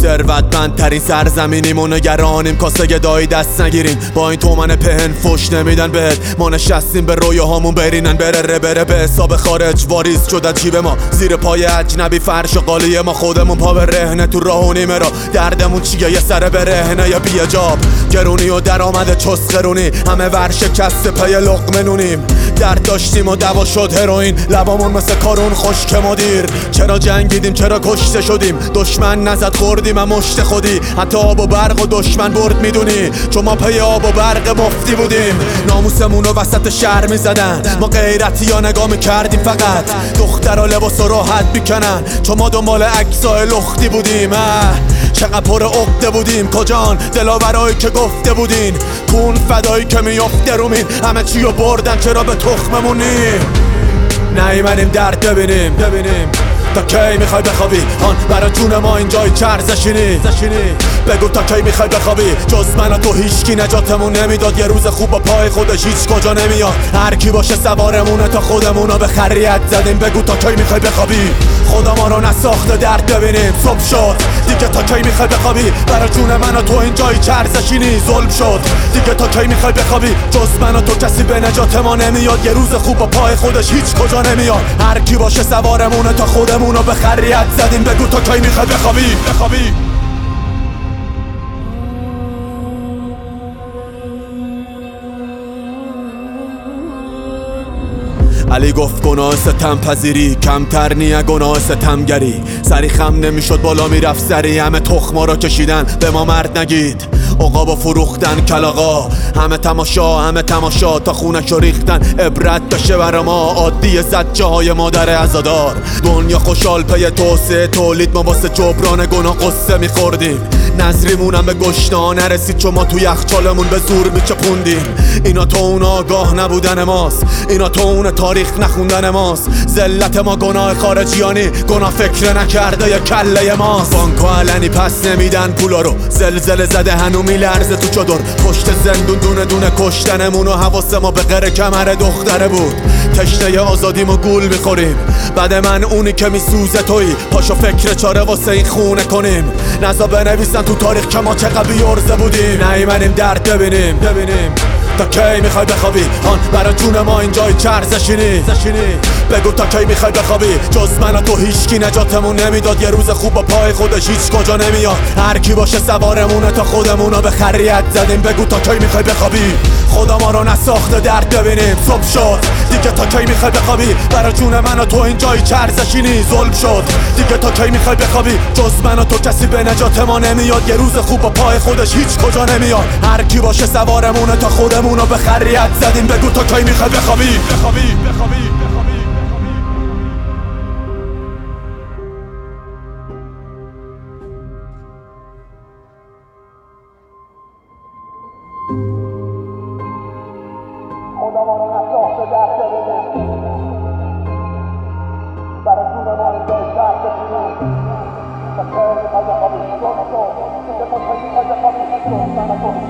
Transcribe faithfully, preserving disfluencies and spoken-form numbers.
ثروتمندترین سرزمینیم و نگرانیم کاسه گدایی دست نگیریم. با این تومن پهن فش نمیدن بهت، ما نشستیم به رویاهامون برینن بره ره بره به حساب خارج واریز شده جیب ما، زیر پای اجنبی فرش و قالی ما، خودمون پا به رهنه تو راه و نیمه را. دردمون چیه یه سر به رهنه یا بیجاب، گرونی و درآمد چسخرونی، همه ورشکست پی لقمه نونیم. درد داشتیم و دوا شد هروئین، لبامون مثل کارون خشک مدیر. چرا جنگیدیم چرا کشته شدیم، دشمن نزد خوردیم هم مشت خودی. حتی آب و برق و دشمن برد میدونی، چون ما پی آب و برق مفتی بودیم. ناموسمون رو وسط شهر میزدن، ما غیرتی ها نگاه میکردیم فقط. دخترها لباس و راحت میکنن، چون ما دنبال عکسای لختی بودیم. چقدر پر عقده بودیم کجان دلاورایی که گفته بودین، کون فدایی که میفته رومین. همه چی رو بردن چرا به تخممونی نیومدیم درد ببینیم ببینیم تا کی میخوای بخوابی هان برا جون ما اینجای چرزشینی زشینی. بگو تا کی میخوای بخوابی، جز من و تو هیچکی نجاتمون نمیداد. یه روز خوب با پای خودش هیچ کجا نمیاد، هر کی باشه سوارمونه تا خودمونو به خریت زدیم. بگو تا کی میخوای بخوابی، خدا ما رو نساخته درد ببینیم. صبح شد دیگه تا کی میخوای بخوابی، برا جون من و تو اینجای چرزشینی. ظلم شد دیگه تا کی میخوای بخوابی، جز من و تو کسی به نجات ما نمیاد. یه روز خوب با پای خودش هیچ کجا نمیاد، هر کی باشه سوارمونه تا خودمونو به خریت زدیم. بگو تا کی میخوای بخوابی بخوابی. علی گفت گناه ستم پذیری کمتر نیه گناه ستمگری. سری خم نمیشد بالا میرفت سری، همه تخما را کشیدن به ما مرد نگید. عقابا فروختن کلاغا، همه تماشا همه تماشا تا خونش رو ریختن. عبرت بشه برا ما عادی زجه های مادر عزادار. دنیا خوشحال پی توسعه تولید، ما واسه جبران گناه قصه میخوردیم. نظریمونم به گشنا نرسید چون ما تو یخچالمون به زور میچپوندیم. اینا تو اون آگاه نبودن ماست، اینا تو اون تاریخ نخوندن ماست. ذلت ما گناه خارجیانی، گناه فکر نکرده یه کله ماست. بانک و علنی پس نمیدن پولا رو، زلزله زده هنو میلرزه تو چادر. پشت زندون دونه دونه کشتنمون و حواس ما به غیر کمر دختره بود. تشنه آزادیم و گول میخوریم، بعد من اونی که میسوزه تویی. پاشو فکر چاره واسه این خونه کنیم، نزا بنویسن تو تاریخ که ما چقدر بیارزه بودیم. نیومدیم درد ببینیم ببینیم تا کی میخوای بخوابی هان برا جون ما اینجای چرزشینی زشینی. بگو تا کی میخوای بخوابی، جز من و تو هیچکی نجاتمون نمیداد. یه روز خوب با پای خودش هیچ کجا نمیاد، هر کی باشه سوارمونه تا خودمونو به خریت زدیم. بگو تا کی میخوای بخوابی، خدا ما رو نساخته درد ببینیم. صبح شد دیگه تا کی میخوای بخوابی، برا جون من و تو اینجای چرزشینی. ظلم شد دیگه تا کی میخوای بخوابی، جز من و تو کسی به نجات ما نمیاد. یه روز خوب با پای خودش هیچ کجا نمیاد، هر کی باشه سوارمونه تا خودمونو به خریت زدیم. بگو تا کی میخوای بخوابی بخوابی بخوابی بخوابی. خدا ما رو نساخته درد ببینیم، برا جون ما اینجای چرزشینی. تا کی میخوای بخوابی، صبح شد دیگه تا کی میخوای بخوابی، جز من و تو